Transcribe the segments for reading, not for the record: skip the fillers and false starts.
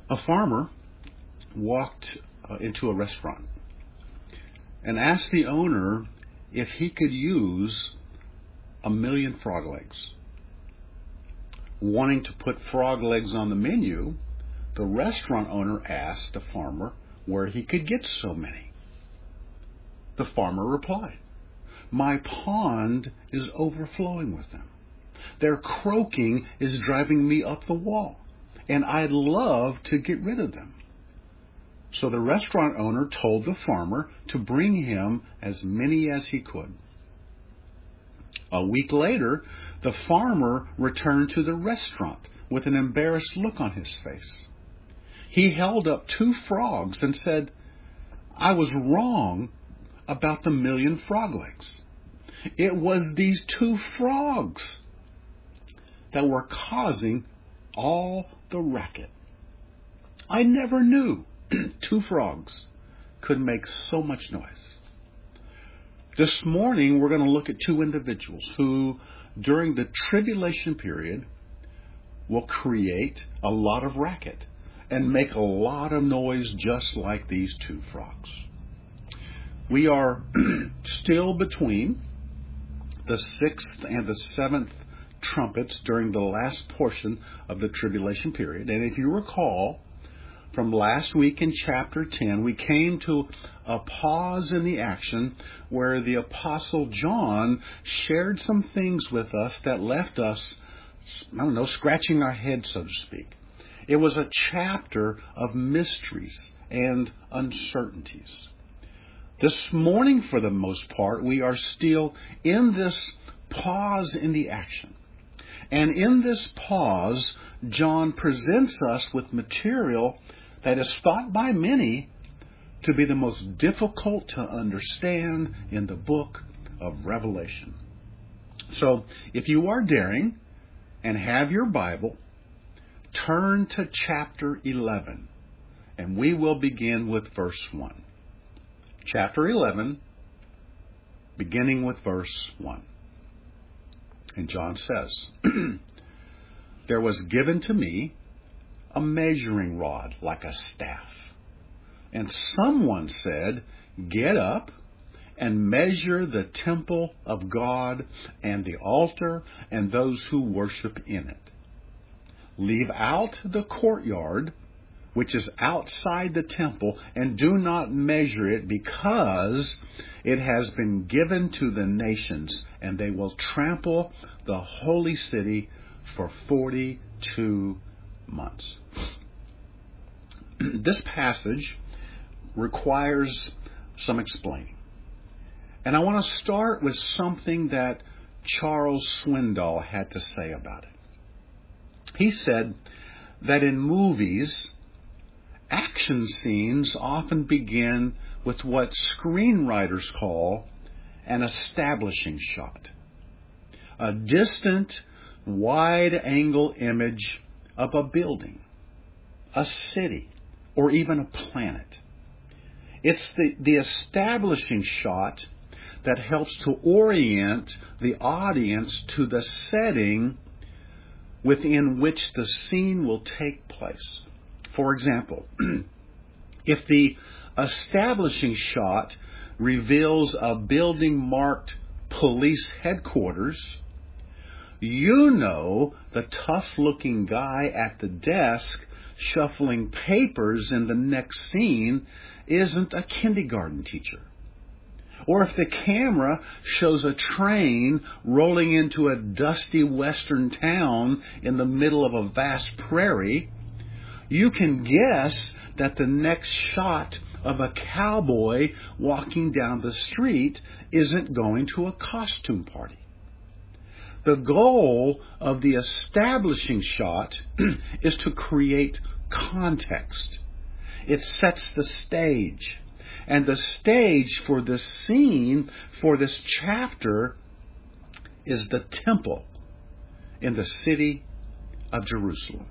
A farmer walked into a restaurant and asked the owner if he could use 1,000,000 frog legs. Wanting to put frog legs on the menu, the restaurant owner asked the farmer where he could get so many. The farmer replied, "My pond is overflowing with them. Their croaking is driving me up the wall, and I'd love to get rid of them." So the restaurant owner told the farmer to bring him as many as he could. A week later, the farmer returned to the restaurant with an embarrassed look on his face. He held up 2 frogs and said, "I was wrong about the 1,000,000 frog legs. It was these 2 frogs that were causing all the racket. I never knew 2 frogs could make so much noise." This morning, we're going to look at 2 individuals who, during the tribulation period, will create a lot of racket and make a lot of noise just like these 2 frogs. We are still between the 6th and the 7th trumpets during the last portion of the tribulation period. And if you recall, from last week in chapter 10, we came to a pause in the action where the Apostle John shared some things with us that left us, scratching our heads, so to speak. It was a chapter of mysteries and uncertainties. This morning, for the most part, we are still in this pause in the action. And in this pause, John presents us with material that is thought by many to be the most difficult to understand in the book of Revelation. So, if you are daring and have your Bible, turn to chapter 11, and we will begin with verse 1. Chapter 11, beginning with verse 1. And John says, "There was given to me a measuring rod like a staff. And someone said, 'Get up and measure the temple of God and the altar and those who worship in it. Leave out the courtyard, which is outside the temple, and do not measure it, because it has been given to the nations, and they will trample the holy city for 42 months. This passage requires some explaining. And I want to start with something that Charles Swindoll had to say about it. He said that in movies, action scenes often begin with what screenwriters call an establishing shot, a distant, wide-angle image of a building, a city, or even a planet. It's the establishing shot that helps to orient the audience to the setting within which the scene will take place. For example, if the establishing shot reveals a building marked police headquarters, you know the tough-looking guy at the desk shuffling papers in the next scene isn't a kindergarten teacher. Or if the camera shows a train rolling into a dusty western town in the middle of a vast prairie, you can guess that the next shot of a cowboy walking down the street isn't going to a costume party. The goal of the establishing shot is to create context. It sets the stage. And the stage for this scene, for this chapter, is the temple in the city of Jerusalem.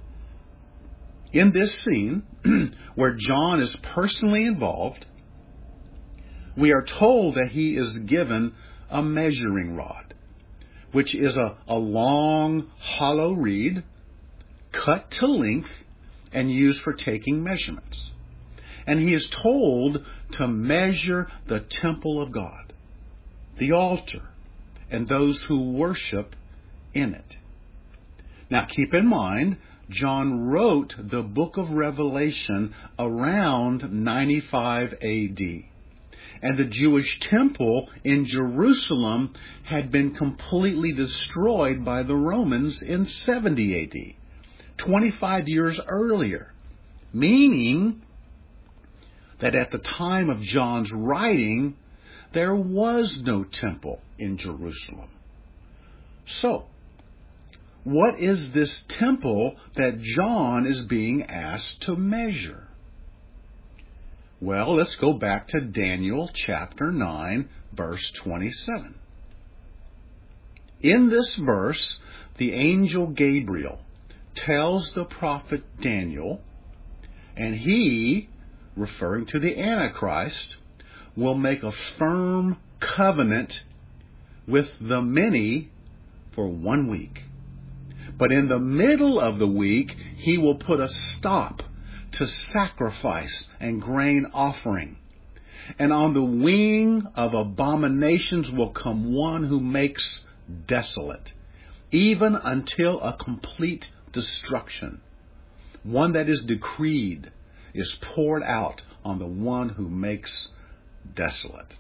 In this scene, where John is personally involved, we are told that he is given a measuring rod, which is a long, hollow reed cut to length and used for taking measurements. And he is told to measure the temple of God, the altar, and those who worship in it. Now keep in mind, John wrote the book of Revelation around 95 AD. And the Jewish temple in Jerusalem had been completely destroyed by the Romans in 70 AD, 25 years earlier, meaning that at the time of John's writing, there was no temple in Jerusalem. So, what is this temple that John is being asked to measure? Well, let's go back to Daniel chapter 9, verse 27. In this verse, the angel Gabriel tells the prophet Daniel, and he, referring to the Antichrist, will make a firm covenant with the many for 1 week. But in the middle of the week, he will put a stop to sacrifice and grain offering. And on the wing of abominations will come one who makes desolate, even until a complete destruction. One that is decreed is poured out on the one who makes desolate.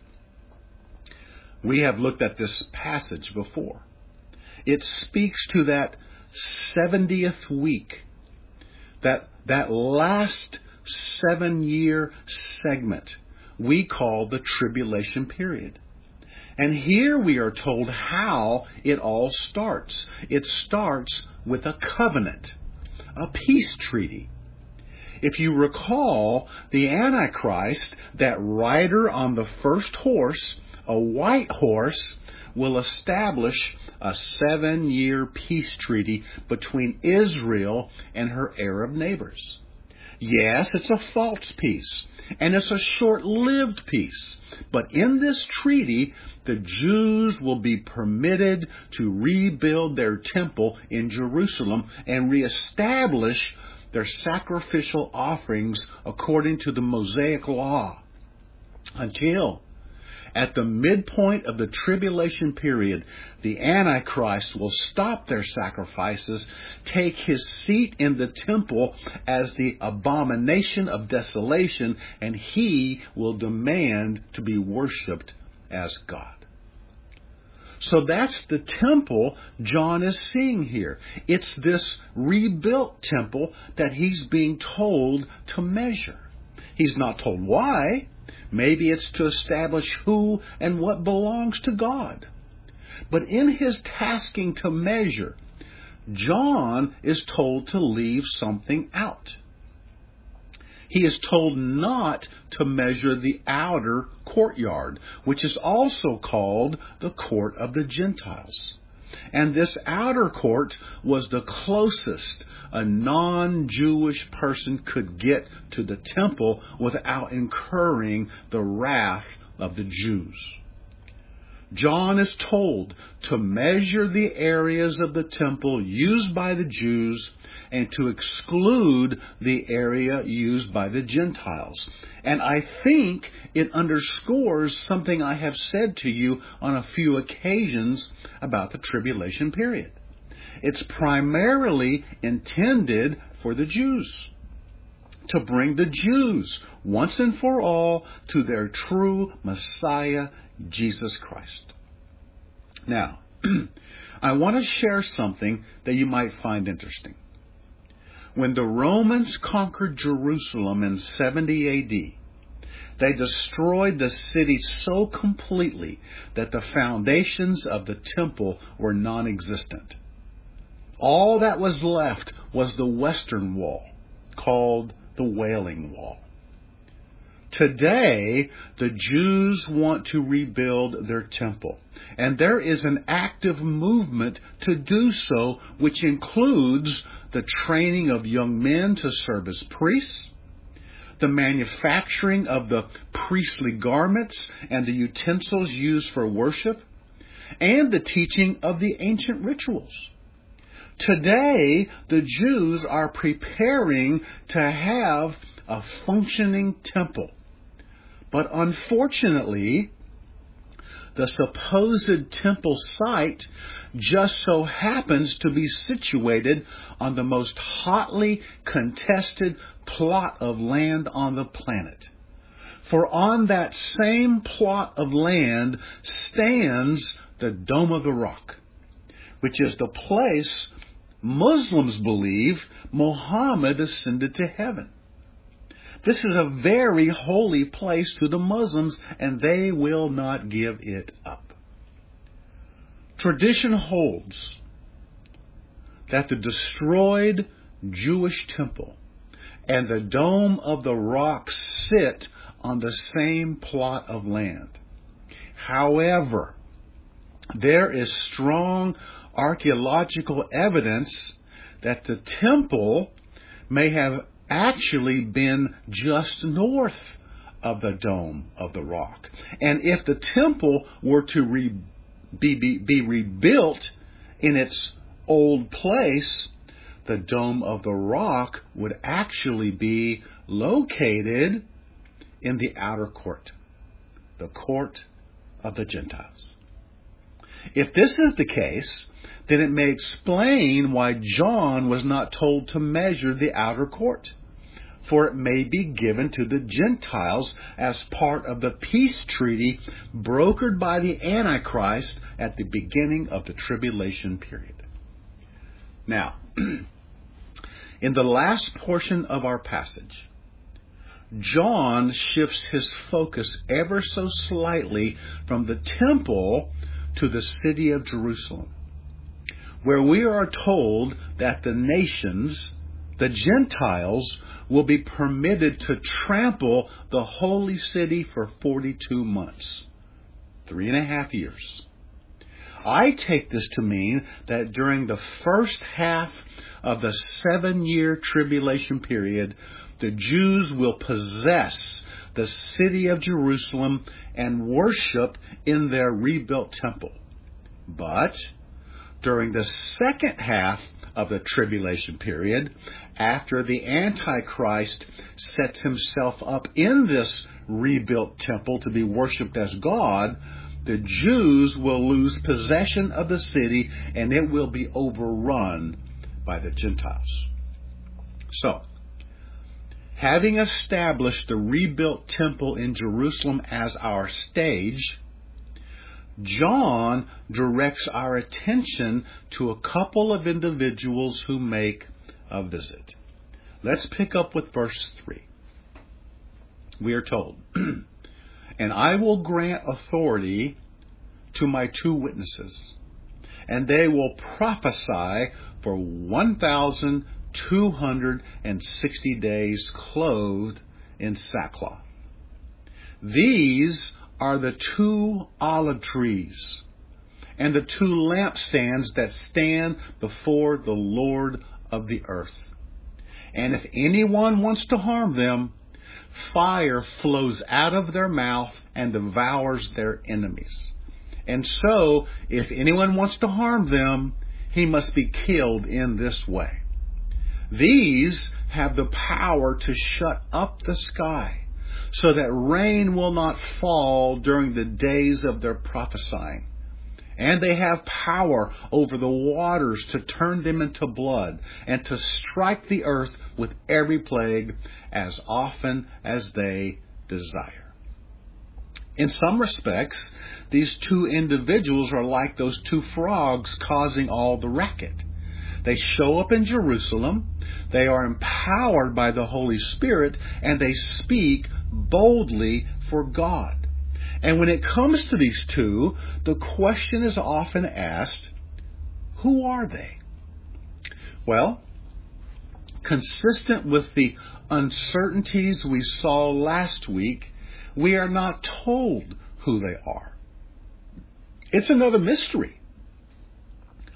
We have looked at this passage before. It speaks to that 70th week, that last 7-year segment we call the tribulation period. And here we are told how it all starts. It starts with a covenant, a peace treaty. If you recall, the Antichrist, that rider on the first horse, a white horse, will establish a 7-year peace treaty between Israel and her Arab neighbors. Yes, it's a false peace, and it's a short-lived peace. But in this treaty, the Jews will be permitted to rebuild their temple in Jerusalem and reestablish their sacrificial offerings according to the Mosaic law, until at the midpoint of the tribulation period, the Antichrist will stop their sacrifices, take his seat in the temple as the abomination of desolation, and he will demand to be worshipped as God. So that's the temple John is seeing here. It's this rebuilt temple that he's being told to measure. He's not told why. Maybe it's to establish who and what belongs to God. But in his tasking to measure, John is told to leave something out. He is told not to measure the outer courtyard, which is also called the court of the Gentiles. And this outer court was the closest a non-Jewish person could get to the temple without incurring the wrath of the Jews. John is told to measure the areas of the temple used by the Jews and to exclude the area used by the Gentiles. And I think it underscores something I have said to you on a few occasions about the tribulation period. It's primarily intended for the Jews, to bring the Jews once and for all to their true Messiah, Jesus Christ. Now, I want to share something that you might find interesting. When the Romans conquered Jerusalem in 70 AD, they destroyed the city so completely that the foundations of the temple were non-existent. All that was left was the western wall, called the Wailing Wall. Today, the Jews want to rebuild their temple, and there is an active movement to do so, which includes the training of young men to serve as priests, the manufacturing of the priestly garments and the utensils used for worship, and the teaching of the ancient rituals. Today, the Jews are preparing to have a functioning temple. But unfortunately, the supposed temple site just so happens to be situated on the most hotly contested plot of land on the planet. For on that same plot of land stands the Dome of the Rock, which is the place Muslims believe Muhammad ascended to heaven. This is a very holy place to the Muslims, and they will not give it up. Tradition holds that the destroyed Jewish temple and the Dome of the Rock sit on the same plot of land. However, there is strong archaeological evidence that the temple may have actually been just north of the Dome of the Rock. And if the temple were to be rebuilt in its old place, the Dome of the Rock would actually be located in the outer court, the court of the Gentiles. If this is the case, then it may explain why John was not told to measure the outer court, for it may be given to the Gentiles as part of the peace treaty brokered by the Antichrist at the beginning of the tribulation period. Now, in the last portion of our passage, John shifts his focus ever so slightly from the temple to the city of Jerusalem, where we are told that the nations, the Gentiles, will be permitted to trample the holy city for 42 months, 3.5 years. I take this to mean that during the first half of the 7-year tribulation period, the Jews will possess the city of Jerusalem and worship in their rebuilt temple. But during the second half of the tribulation period, after the Antichrist sets himself up in this rebuilt temple to be worshipped as God, the Jews will lose possession of the city and it will be overrun by the Gentiles. So, having established the rebuilt temple in Jerusalem as our stage, John directs our attention to a couple of individuals who make a visit. Let's pick up with verse 3. We are told, "And I will grant authority to my 2 witnesses, and they will prophesy for 1,260 days clothed in sackcloth. These are the 2 olive trees and the 2 lampstands that stand before the Lord of the earth. And if anyone wants to harm them, fire flows out of their mouth and devours their enemies. And so, if anyone wants to harm them, he must be killed in this way. These have the power to shut up the sky, so that rain will not fall during the days of their prophesying. And they have power over the waters to turn them into blood, and to strike the earth with every plague as often as they desire." In some respects, these 2 individuals are like those 2 frogs causing all the racket. They show up in Jerusalem, they are empowered by the Holy Spirit, and they speak boldly for God. And when it comes to these 2, the question is often asked, who are they? Well, consistent with the uncertainties we saw last week, we are not told who they are. It's another mystery.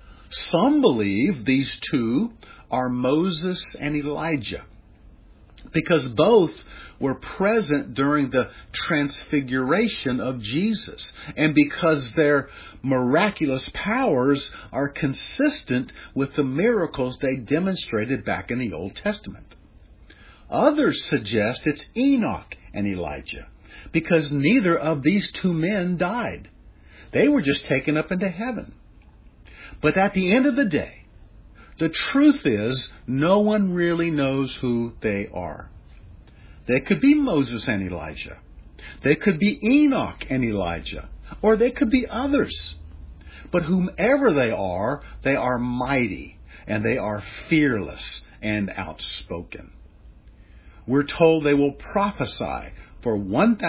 Some believe these 2 are Moses and Elijah. because both were present during the transfiguration of Jesus, and because their miraculous powers are consistent with the miracles they demonstrated back in the Old Testament. Others suggest it's Enoch and Elijah, because neither of these two men died. They were just taken up into heaven. But at the end of the day, the truth is, no one really knows who they are. They could be Moses and Elijah. They could be Enoch and Elijah. Or they could be others. But whomever they are mighty, and they are fearless and outspoken. We're told they will prophesy for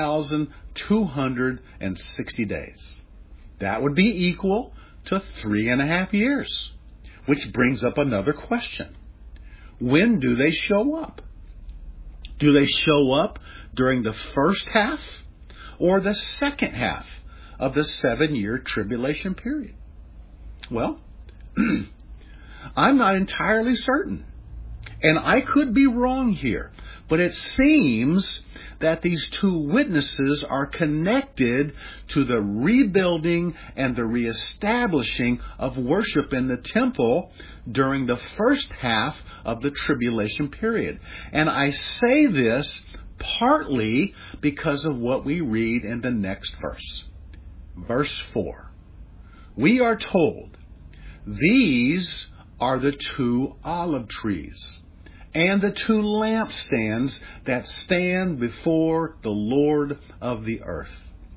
1,260 days. That would be equal to 3.5 years. Which brings up another question. When do they show up? Do they show up during the first half or the second half of the 7-year tribulation period? Well, I'm not entirely certain. And I could be wrong here. But it seems that these two witnesses are connected to the rebuilding and the reestablishing of worship in the temple during the first half of the tribulation period. And I say this partly because of what we read in the next verse. Verse 4. We are told, these are the 2 olive trees and the 2 lampstands that stand before the Lord of the earth.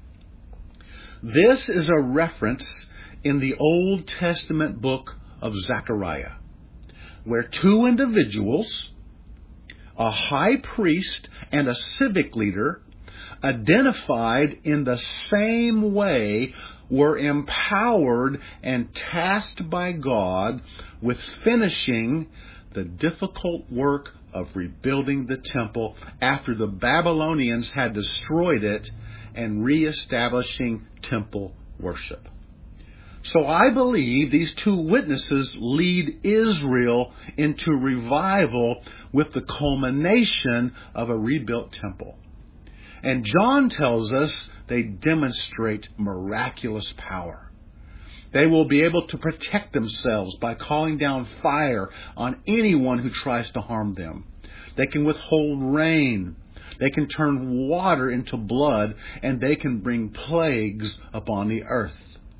This is a reference in the Old Testament book of Zechariah, where 2 individuals, a high priest and a civic leader, identified in the same way, were empowered and tasked by God with finishing the difficult work of rebuilding the temple after the Babylonians had destroyed it and reestablishing temple worship. So I believe these 2 witnesses lead Israel into revival with the culmination of a rebuilt temple. And John tells us they demonstrate miraculous power. They will be able to protect themselves by calling down fire on anyone who tries to harm them. They can withhold rain. They can turn water into blood, and they can bring plagues upon the earth.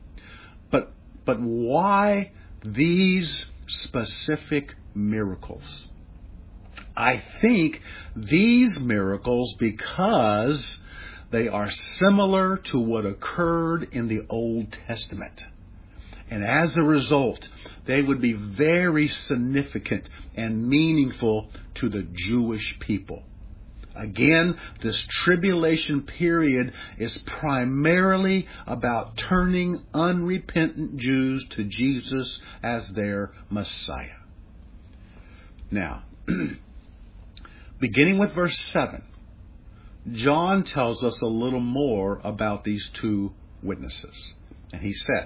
But why these specific miracles? I think these miracles because they are similar to what occurred in the Old Testament. And as a result, they would be very significant and meaningful to the Jewish people. Again, this tribulation period is primarily about turning unrepentant Jews to Jesus as their Messiah. Now, beginning with verse 7, John tells us a little more about these 2 witnesses. And he says,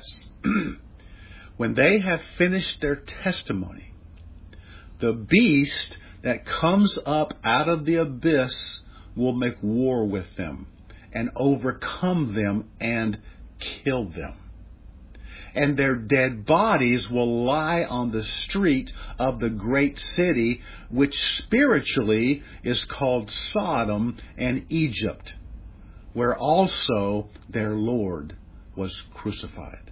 when they have finished their testimony, the beast that comes up out of the abyss will make war with them and overcome them and kill them. And their dead bodies will lie on the street of the great city, which spiritually is called Sodom and Egypt, where also their Lord was crucified.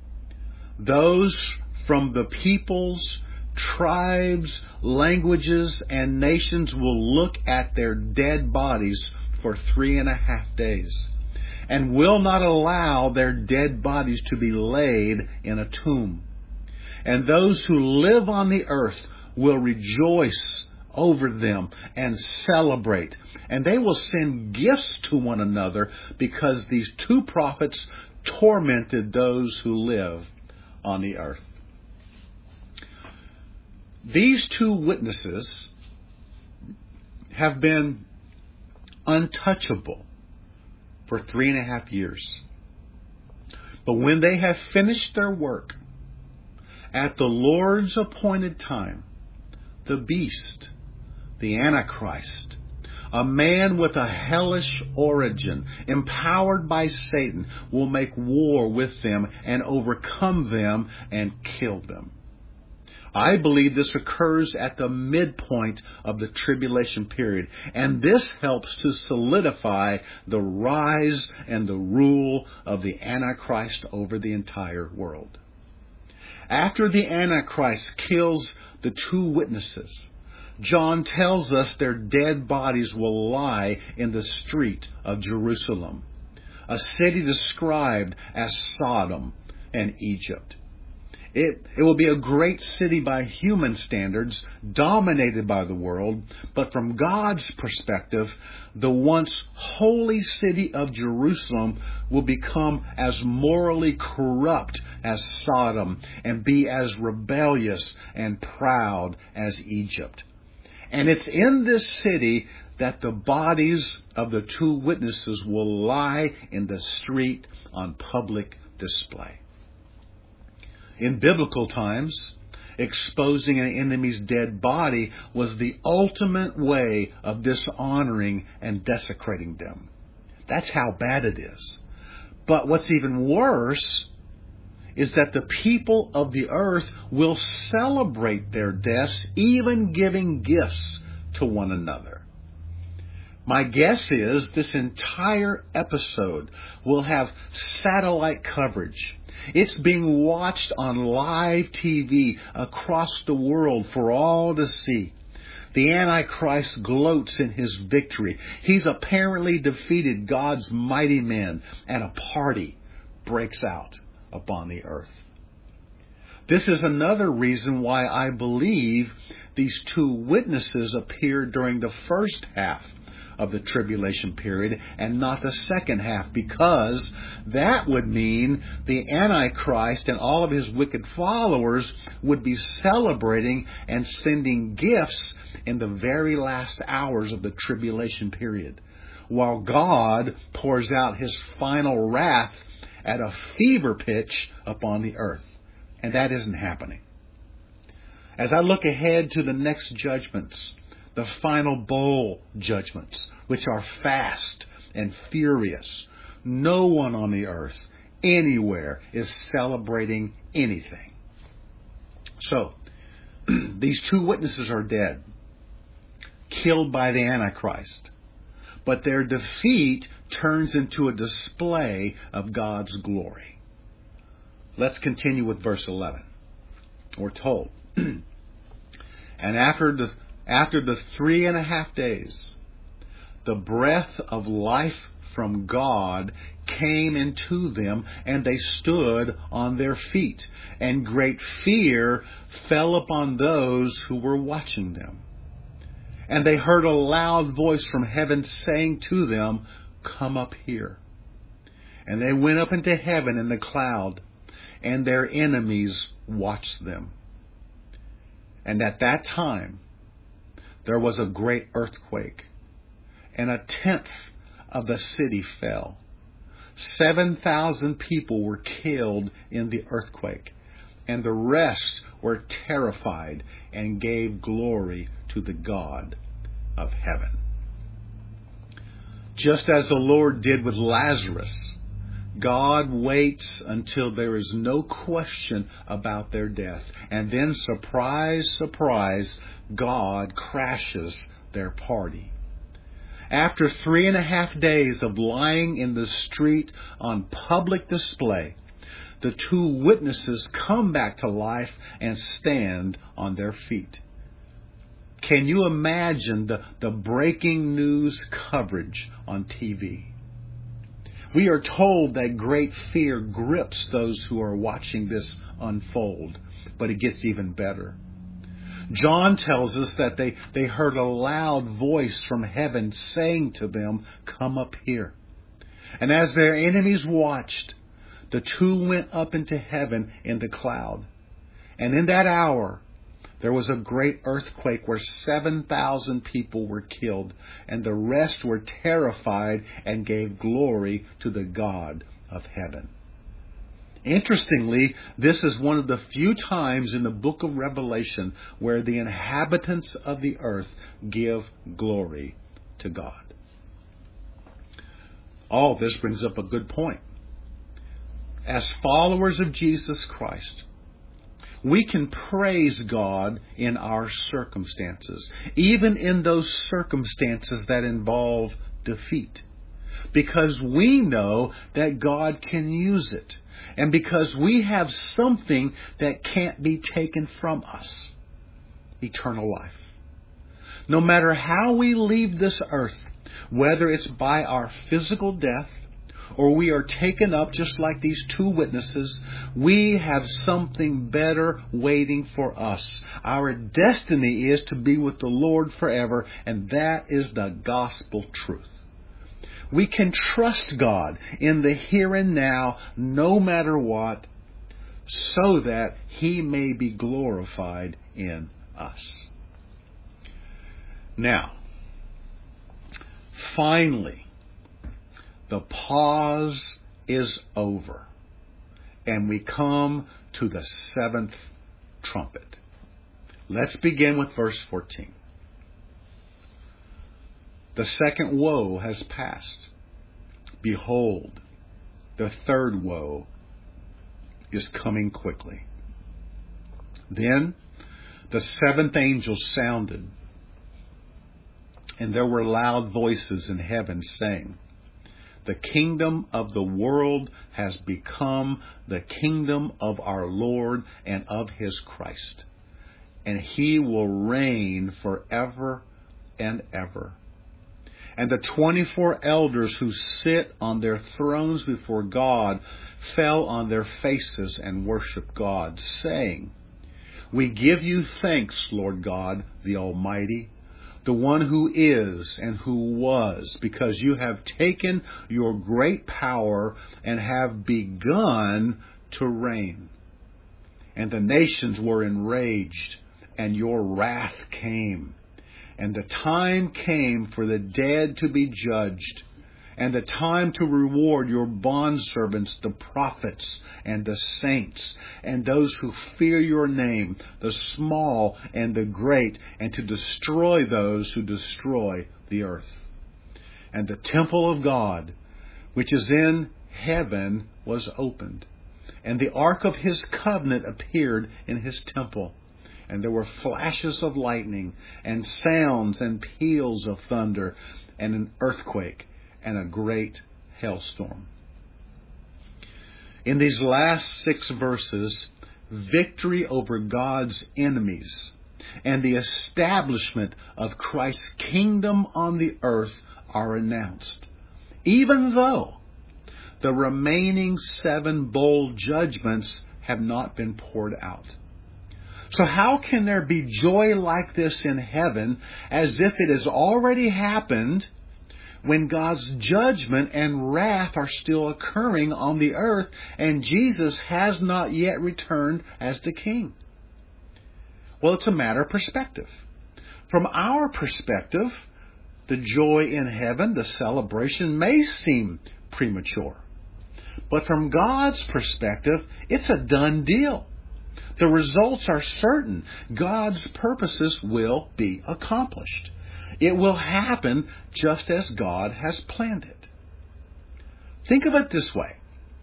Those from the peoples, tribes, languages, and nations will look at their dead bodies for 3.5 days and will not allow their dead bodies to be laid in a tomb. And those who live on the earth will rejoice over them and celebrate. And they will send gifts to one another because these 2 prophets tormented those who live on the earth. These 2 witnesses have been untouchable for 3.5 years. But when they have finished their work, at the Lord's appointed time, the beast, the Antichrist, A man with a hellish origin, empowered by Satan, will make war with them and overcome them and kill them. I believe this occurs at the midpoint of the tribulation period, and this helps to solidify the rise and the rule of the Antichrist over the entire world. After the Antichrist kills the two witnesses, John tells us their dead bodies will lie in the street of Jerusalem, a city described as Sodom and Egypt. It will be a great city by human standards, dominated by the world, but from God's perspective, the once holy city of Jerusalem will become as morally corrupt as Sodom and be as rebellious and proud as Egypt. And it's in this city that the bodies of the two witnesses will lie in the street on public display. In biblical times, exposing an enemy's dead body was the ultimate way of dishonoring and desecrating them. That's how bad it is. But what's even worse is that the people of the earth will celebrate their deaths, even giving gifts to one another. My guess is this entire episode will have satellite coverage. It's being watched on live TV across the world for all to see. The Antichrist gloats in his victory. He's apparently defeated God's mighty men, and a party breaks out upon the earth. This is another reason why I believe these two witnesses appeared during the first half of the tribulation period and not the second half, because that would mean the Antichrist and all of his wicked followers would be celebrating and sending gifts in the very last hours of the tribulation period, while God pours out his final wrath at a fever pitch upon the earth. And that isn't happening. As I look ahead to the next judgments, the final bowl judgments, which are fast and furious, no one on the earth, anywhere, is celebrating anything. So, these two witnesses are dead, killed by the Antichrist. But their defeat turns into a display of God's glory. Let's continue with verse 11. We're told, and after the 3.5 days, the breath of life from God came into them, and they stood on their feet, and great fear fell upon those who were watching them. And they heard a loud voice from heaven saying to them, "Come up here." And they went up into heaven in the cloud, and their enemies watched them. And at that time, there was a great earthquake, and 1/10 of the city fell. 7,000 people were killed in the earthquake, and the rest were terrified and gave glory to the God of heaven. Just as the Lord did with Lazarus, God waits until there is no question about their death. And then, surprise, surprise, God crashes their party. After 3.5 days of lying in the street on public display, the two witnesses come back to life and stand on their feet. Can you imagine the breaking news coverage on TV? We are told that great fear grips those who are watching this unfold, but it gets even better. John tells us that they heard a loud voice from heaven saying to them, "Come up here." And as their enemies watched, the two went up into heaven in the cloud. And in that hour, there was a great earthquake where 7,000 people were killed, and the rest were terrified and gave glory to the God of heaven. Interestingly, this is one of the few times in the book of Revelation where the inhabitants of the earth give glory to to God. All this brings up a good point. As followers of Jesus Christ, we can praise God in our circumstances, even in those circumstances that involve defeat, because we know that God can use it, and because we have something that can't be taken from us, eternal life. No matter how we leave this earth, whether it's by our physical death or we are taken up just like these two witnesses, we have something better waiting for us. Our destiny is to be with the Lord forever, and that is the gospel truth. We can trust God in the here and now, no matter what, so that He may be glorified in us. Now, finally, the pause is over, and we come to the seventh trumpet. Let's begin with verse 14. The second woe has passed. Behold, the third woe is coming quickly. Then the seventh angel sounded, and there were loud voices in heaven saying, the kingdom of the world has become the kingdom of our Lord and of His Christ, and He will reign forever and ever. And the 24 elders who sit on their thrones before God fell on their faces and worshiped God, saying, we give you thanks, Lord God, the Almighty, the one who is and who was, because you have taken your great power and have begun to reign. And the nations were enraged, and your wrath came. And the time came for the dead to be judged, and the time to reward your bondservants, the prophets and the saints, and those who fear your name, the small and the great, and to destroy those who destroy the earth. And the temple of God, which is in heaven, was opened, and the ark of His covenant appeared in His temple. And there were flashes of lightning, and sounds and peals of thunder, and an earthquake, and a great hailstorm. In these last 6 verses, victory over God's enemies and the establishment of Christ's kingdom on the earth are announced, even though the remaining 7 bowl judgments have not been poured out. So how can there be joy like this in heaven, as if it has already happened, when God's judgment and wrath are still occurring on the earth and Jesus has not yet returned as the King? Well, it's a matter of perspective. From our perspective, the joy in heaven, the celebration, may seem premature. But from God's perspective, it's a done deal. The results are certain. God's purposes will be accomplished. It will happen just as God has planned it. Think of it this way.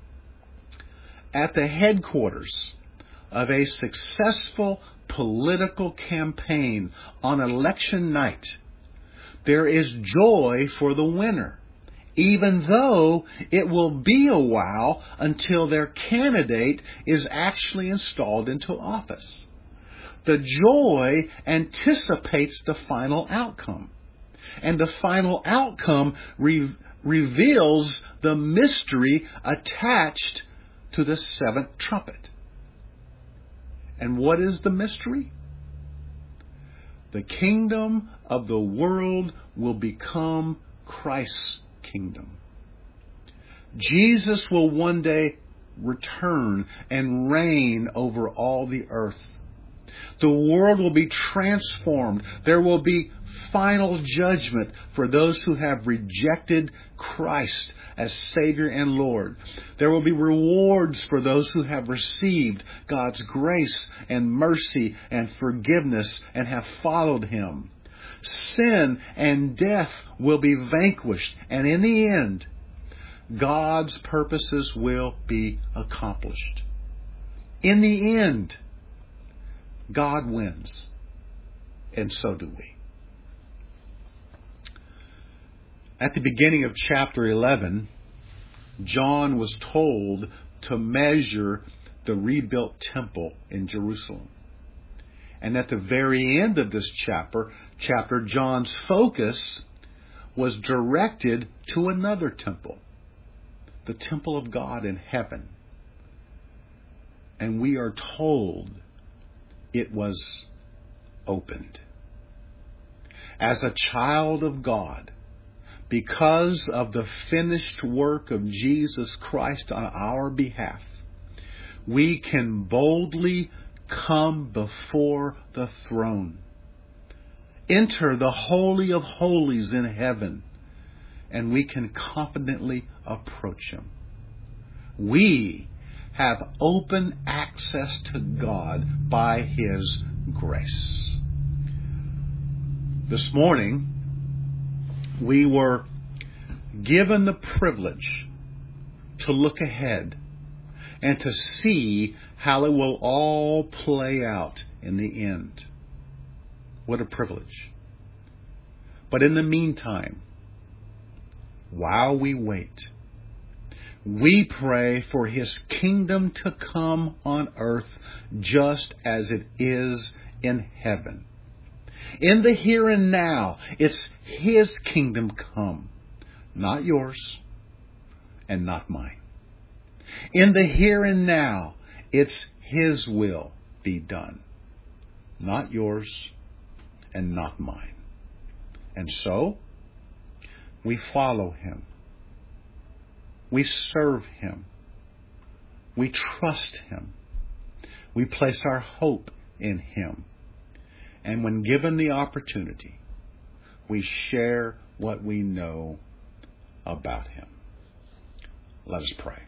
At the headquarters of a successful political campaign on election night, there is joy for the winner, even though it will be a while until their candidate is actually installed into office. The joy anticipates the final outcome, and the final outcome reveals the mystery attached to the 7th trumpet. And what is the mystery? The kingdom of the world will become Christ's kingdom. Jesus will one day return and reign over all the earth. The world will be transformed. There will be final judgment for those who have rejected Christ as Savior and Lord. There will be rewards for those who have received God's grace and mercy and forgiveness and have followed Him. sin and death will be vanquished. And in the end, God's purposes will be accomplished. In the end, God wins. And so do we. At the beginning of chapter 11, John was told to measure the rebuilt temple in Jerusalem. And at the very end of this chapter, John's focus was directed to another temple, the temple of God in heaven. And we are told it was opened. As a child of God, because of the finished work of Jesus Christ on our behalf, we can boldly come before the throne, enter the Holy of Holies in heaven, and we can confidently approach Him. We have open access to God by His grace. This morning, we were given the privilege to look ahead and to see how it will all play out in the end. What a privilege. But in the meantime, while we wait, we pray for His kingdom to come on earth just as it is in heaven. In the here and now, it's His kingdom come, not yours and not mine. In the here and now, it's His will be done, not yours and not mine. And so, we follow Him. We serve Him. We trust Him. We place our hope in Him. And when given the opportunity, we share what we know about Him. Let us pray.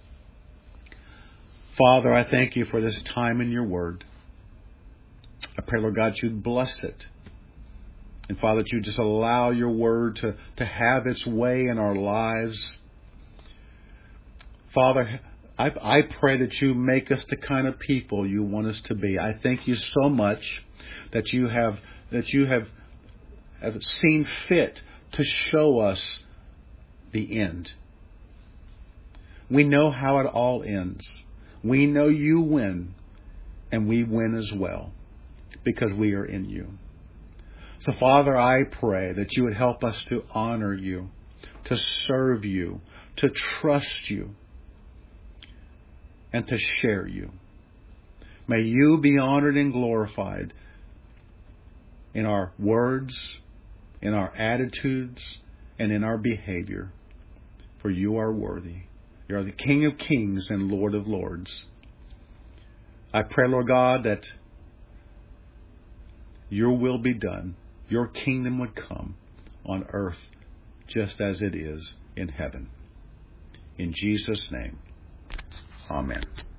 Father, I thank You for this time in Your Word. I pray, Lord God, You'd bless it. And Father, that You just allow Your Word to have its way in our lives. Father, I pray that You make us the kind of people You want us to be. I thank You so much that you have seen fit to show us the end. We know how it all ends. We know You win, and we win as well because we are in You. So, Father, I pray that You would help us to honor You, to serve You, to trust You, and to share You. May You be honored and glorified in our words, in our attitudes, and in our behavior. For You are worthy. You are the King of kings and Lord of lords. I pray, Lord God, that Your will be done. Your kingdom would come on earth just as it is in heaven. In Jesus' name, amen.